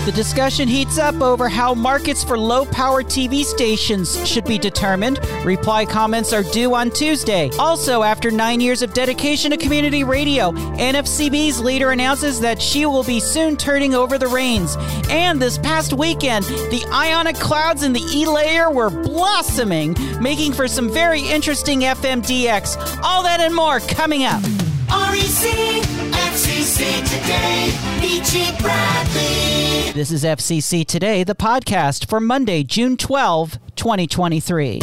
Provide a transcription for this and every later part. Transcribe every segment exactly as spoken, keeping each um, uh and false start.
The discussion heats up over how markets for low-power T V stations should be determined. Reply comments are due on Tuesday. Also, after nine years of dedication to community radio, N F C B's leader announces that she will be soon turning over the reins. And this past weekend, the ionic clouds in the E-layer were blossoming, making for some very interesting F M D X. All that and more coming up. R E C, F C C Today, B G Bradley. This is F C C Today, the podcast for Monday, June twelfth, twenty twenty-three.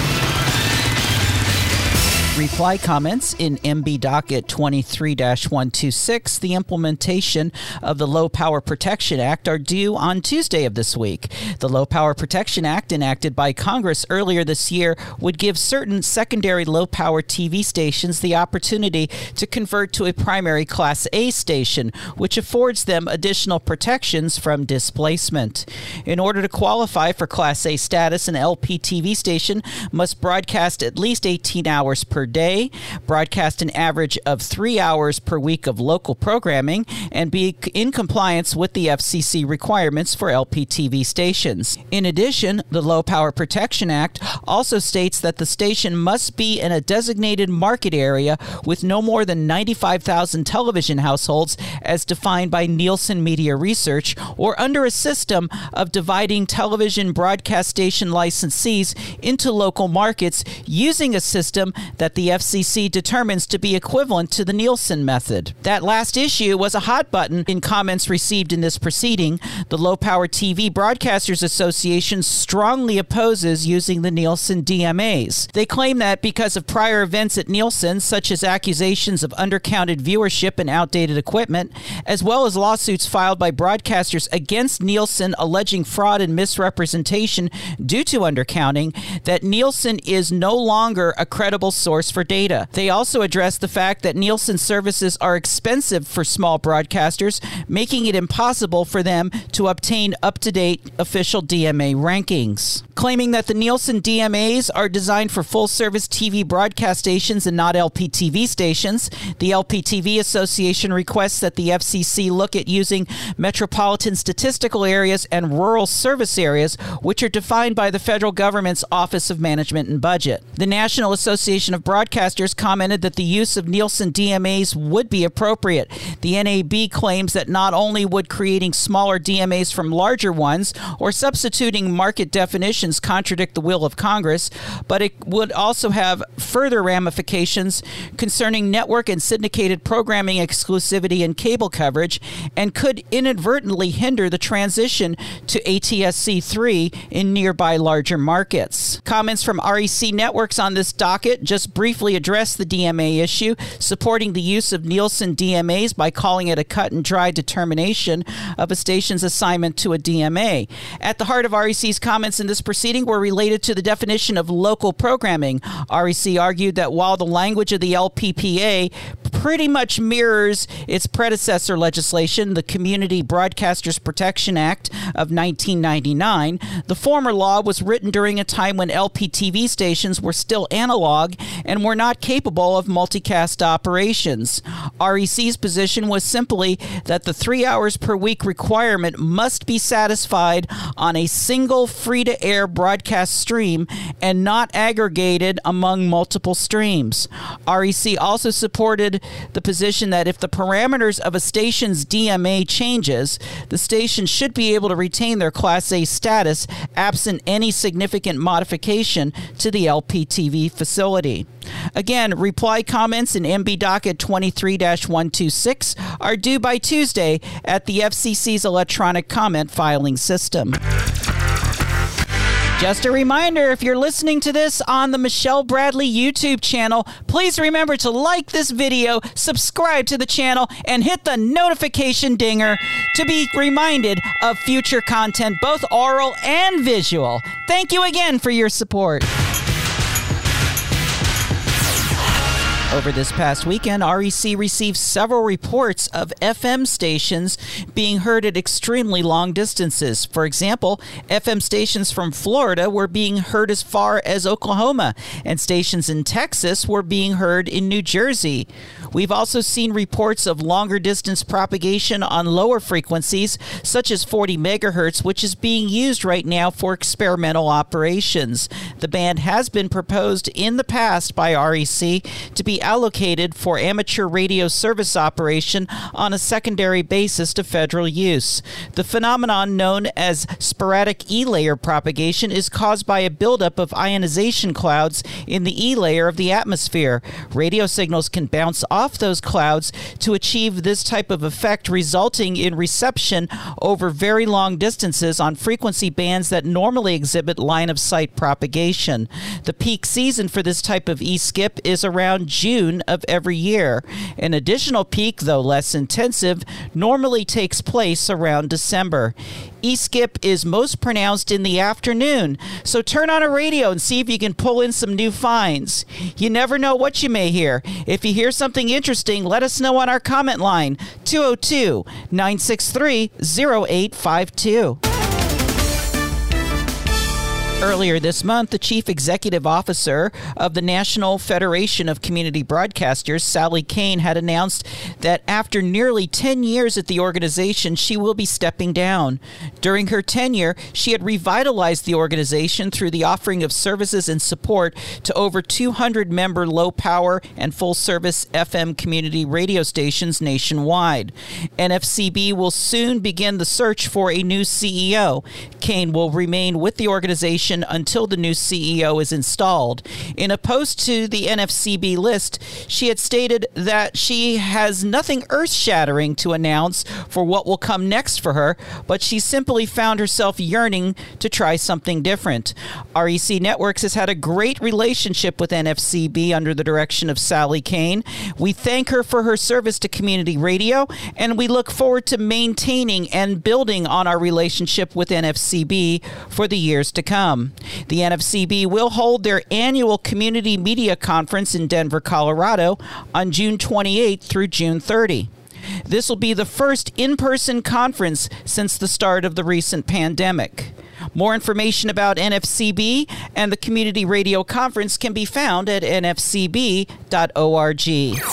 Reply comments in M B Docket twenty-three dash one twenty-six, the implementation of the Low Power Protection Act, are due on Tuesday of this week. The Low Power Protection Act, enacted by Congress earlier this year, would give certain secondary low-power T V stations the opportunity to convert to a primary Class A station, which affords them additional protections from displacement. In order to qualify for Class A status, an L P T V station must broadcast at least eighteen hours per day, broadcast an average of three hours per week of local programming, and be in compliance with the F C C requirements for L P T V stations. In addition, the Low Power Protection Act also states that the station must be in a designated market area with no more than ninety-five thousand television households as defined by Nielsen Media Research, or under a system of dividing television broadcast station licensees into local markets using a system that the F C C determines to be equivalent to the Nielsen method. That last issue was a hot button in comments received in this proceeding. The Low Power T V Broadcasters Association strongly opposes using the Nielsen D M As. They claim that because of prior events at Nielsen, such as accusations of undercounted viewership and outdated equipment, as well as lawsuits filed by broadcasters against Nielsen alleging fraud and misrepresentation due to undercounting, that Nielsen is no longer a credible source for data. They also address the fact that Nielsen services are expensive for small broadcasters, making it impossible for them to obtain up-to-date official D M A rankings. Claiming that the Nielsen D M As are designed for full-service T V broadcast stations and not L P T V stations, the L P T V Association requests that the F C C look at using metropolitan statistical areas and rural service areas, which are defined by the federal government's Office of Management and Budget. The National Association of Broadcasters commented that the use of Nielsen D M As would be appropriate. The N A B claims that not only would creating smaller D M As from larger ones or substituting market definitions contradict the will of Congress, but it would also have further ramifications concerning network and syndicated programming exclusivity and cable coverage, and could inadvertently hinder the transition to A T S C three in nearby larger markets. Comments from R E C Networks on this docket just briefly address the D M A issue, supporting the use of Nielsen D M As by calling it a cut-and-dry determination of a station's assignment to a D M A. At the heart of R E C's comments in this proceeding were related to the definition of local programming. R E C argued that while the language of the L P P A pretty much mirrors its predecessor legislation, the Community Broadcasters Protection Act of nineteen ninety-nine, the former law was written during a time when L P T V stations were still analog and were not capable of multicast operations. R E C's position was simply that the three hours per week requirement must be satisfied on a single free-to-air broadcast stream and not aggregated among multiple streams. R E C also supported the position that if the parameters of a station's D M A changes, the station should be able to retain their Class A status absent any significant modification to the L P T V facility. Again, reply comments in M B Docket twenty-three dash one twenty-six are due by Tuesday at the F C C's electronic comment filing system. Just a reminder, if you're listening to this on the Michelle Bradley YouTube channel, please remember to like this video, subscribe to the channel, and hit the notification dinger to be reminded of future content, both oral and visual. Thank you again for your support. Over this past weekend, R E C received several reports of F M stations being heard at extremely long distances. For example, F M stations from Florida were being heard as far as Oklahoma, and stations in Texas were being heard in New Jersey. We've also seen reports of longer distance propagation on lower frequencies, such as forty megahertz, which is being used right now for experimental operations. The band has been proposed in the past by R E C to be allocated for amateur radio service operation on a secondary basis to federal use. The phenomenon known as sporadic E-layer propagation is caused by a buildup of ionization clouds in the E-layer of the atmosphere. Radio signals can bounce off those clouds to achieve this type of effect, resulting in reception over very long distances on frequency bands that normally exhibit line-of-sight propagation. The peak season for this type of E-skip is around June of every year. An additional peak, though less intensive, normally takes place around December. E-skip is most pronounced in the afternoon, so turn on a radio and see if you can pull in some new finds. You never know what you may hear. If you hear something interesting, let us know on our comment line, two oh two, nine six three, oh eight five two. Earlier this month, the chief executive officer of the National Federation of Community Broadcasters, Sally Kane, had announced that after nearly ten years at the organization, she will be stepping down. During her tenure, she had revitalized the organization through the offering of services and support to over two hundred member low-power and full-service F M community radio stations nationwide. N F C B will soon begin the search for a new C E O. Kane will remain with the organization until the new C E O is installed. In a post to the N F C B list, she had stated that she has nothing earth-shattering to announce for what will come next for her, but she simply found herself yearning to try something different. R E C Networks has had a great relationship with N F C B under the direction of Sally Kane. We thank her for her service to community radio, and we look forward to maintaining and building on our relationship with N F C B for the years to come. The N F C B will hold their annual Community Media Conference in Denver, Colorado on June twenty-eighth through June thirtieth. This will be the first in-person conference since the start of the recent pandemic. More information about N F C B and the Community Radio Conference can be found at n f c b dot org.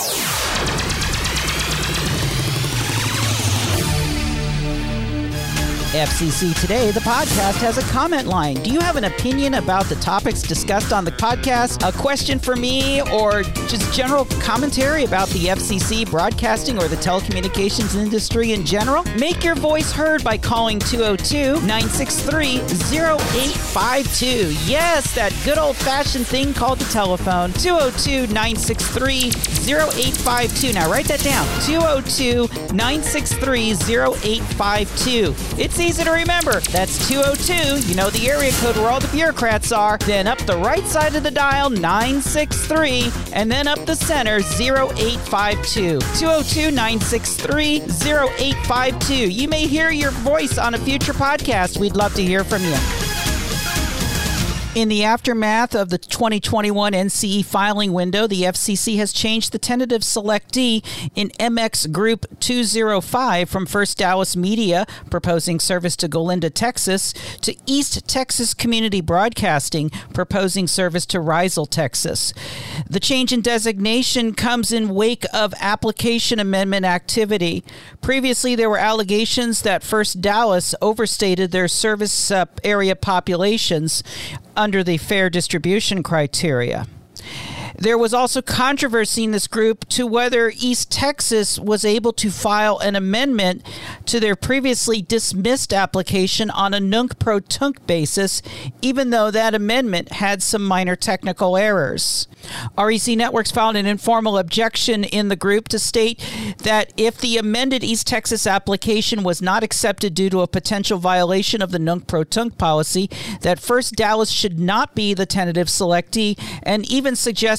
F C C Today, the podcast, has a comment line. Do you have an opinion about the topics discussed on the podcast, a question for me, or just general commentary about the F C C, broadcasting, or the telecommunications industry in general? Make your voice heard by calling two oh two, nine six three, oh eight five two. Yes, that good old-fashioned thing called the telephone. two oh two, nine six three, oh eight five two. Now write that down. two oh two, nine six three, oh eight five two. It's easy to remember. That's two oh two, you know the area code where all the bureaucrats are. Then up the right side of the dial, nine six three, and then up the center, oh eight five two. two oh two, nine six three, oh eight five two. You may hear your voice on a future podcast. We'd love to hear from you. In the aftermath of the twenty twenty-one N C E filing window, the F C C has changed the tentative selectee in M X Group two oh five from First Dallas Media, proposing service to Golinda, Texas, to East Texas Community Broadcasting, proposing service to Rysel, Texas. The change in designation comes in wake of application amendment activity. Previously, there were allegations that First Dallas overstated their service uh, area populations under the fair distribution criteria. There was also controversy in this group to whether East Texas was able to file an amendment to their previously dismissed application on a nunc-pro-tunc basis, even though that amendment had some minor technical errors. R E C Networks filed an informal objection in the group to state that if the amended East Texas application was not accepted due to a potential violation of the nunc-pro-tunc policy, that First Dallas should not be the tentative selectee, and even suggested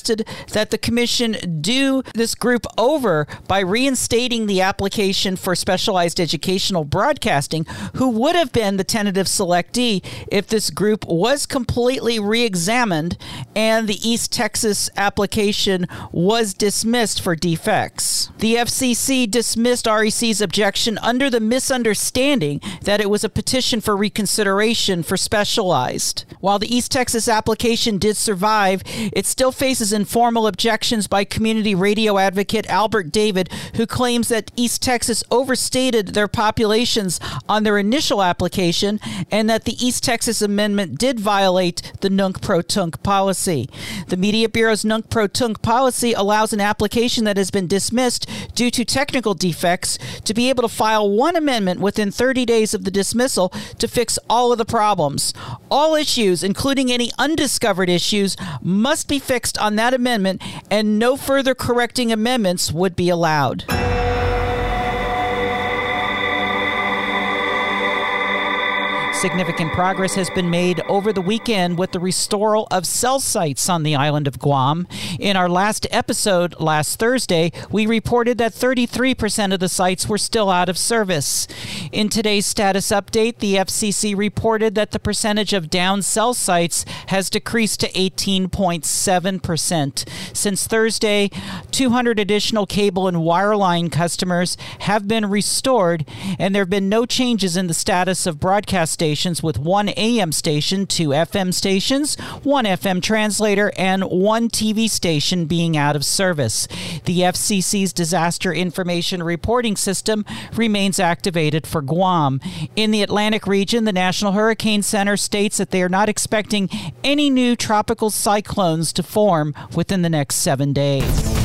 requested that the commission do this group over by reinstating the application for specialized educational broadcasting, who would have been the tentative selectee if this group was completely re-examined and the East Texas application was dismissed for defects. The F C C dismissed R E C's objection under the misunderstanding that it was a petition for reconsideration for specialized. While the East Texas application did survive, it still faces informal objections by community radio advocate Albert David, who claims that East Texas overstated their populations on their initial application and that the East Texas amendment did violate the Nunc-Pro-Tunc policy. The Media Bureau's Nunc-Pro-Tunc policy allows an application that has been dismissed due to technical defects to be able to file one amendment within thirty days of the dismissal to fix all of the problems. All issues, including any undiscovered issues, must be fixed on that amendment, and no further correcting amendments would be allowed. Significant progress has been made over the weekend with the restoral of cell sites on the island of Guam. In our last episode last Thursday, we reported that thirty-three percent of the sites were still out of service. In today's status update, the F C C reported that the percentage of down cell sites has decreased to eighteen point seven percent. Since Thursday, two hundred additional cable and wireline customers have been restored, and there have been no changes in the status of broadcast stations, with one A M station, two F M stations, one F M translator, and one T V station being out of service. The F C C's Disaster Information Reporting System remains activated for Guam. In the Atlantic region, the National Hurricane Center states that they are not expecting any new tropical cyclones to form within the next seven days.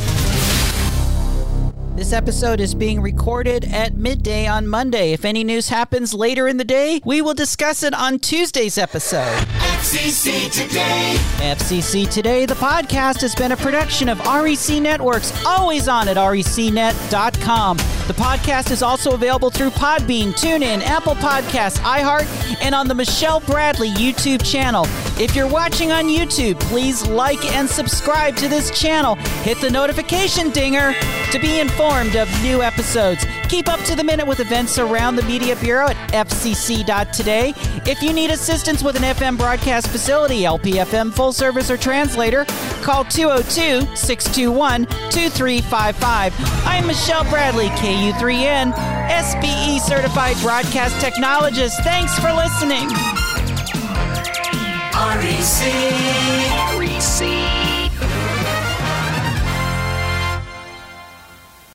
This episode is being recorded at midday on Monday. If any news happens later in the day, we will discuss it on Tuesday's episode. F C C Today. F C C Today, the podcast, has been a production of R E C Networks, always on at R E C net dot com. The podcast is also available through Podbean, TuneIn, Apple Podcasts, iHeart, and on the Michelle Bradley YouTube channel. If you're watching on YouTube, please like and subscribe to this channel. Hit the notification dinger to be informed of new episodes. Keep up to the minute with events around the Media Bureau at F C C dot today. If you need assistance with an F M broadcast facility, L P F M full service or translator, call two oh two, six two one, two three five five. I'm Michelle Bradley, K U three N, S B E certified broadcast technologist. Thanks for listening. R E C